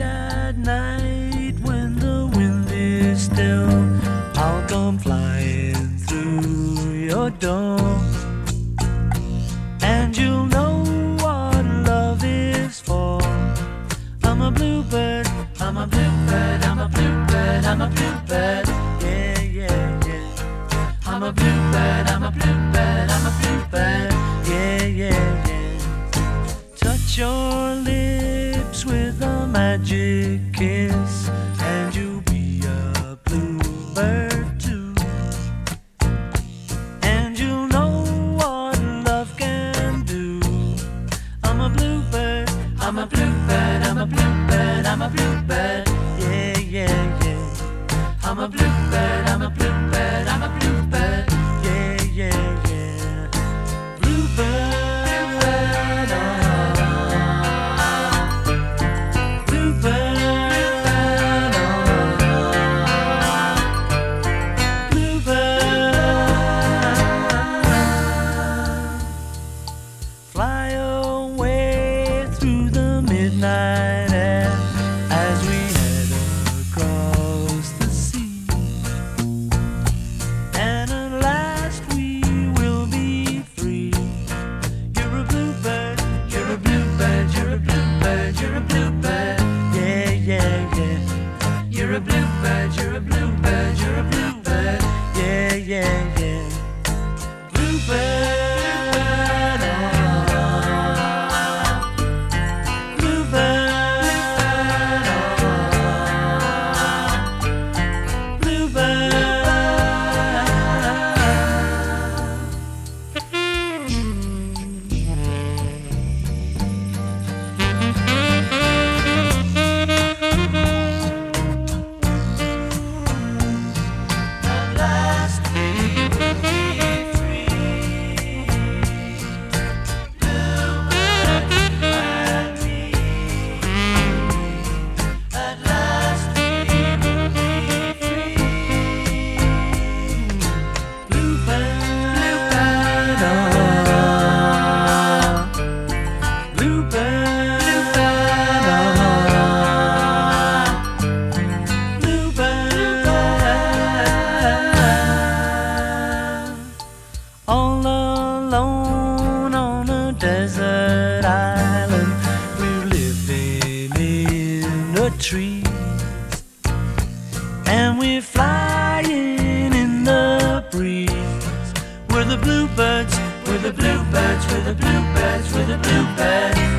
at night when the wind is still, I'll come flying through your door, and you'll know what love is for. I'm a bluebird, I'm a bluebird, I'm a bluebird, I'm a bluebird, yeah, yeah, yeah. I'm a bluebird, I'm a bluebird, I'm a bluebird, yeah, yeah, yeah. Touch your lips with a magic kiss, and you'll be a bluebird too. And you'll know what love can do. I'm a bluebird, I'm a bluebird, I'm a bluebird, I'm a bluebird, yeah, yeah, yeah. I'm a bluebird, I'm a bluebird, I'm a bluebird, yeah, yeah, yeah. Bluebird. Night air as we head across the sea, and at last we will be free. You're a bluebird, you're a bluebird, you're a bluebird, you're a bluebird, yeah, yeah, yeah. You're a bluebird, you're a bluebird, you're a bluebird, yeah, yeah, yeah. Bluebird. All alone on a desert island, we're living in the trees, and we're flying in the breeze. We're the bluebirds, we're the bluebirds, we're the bluebirds, we're the bluebirds.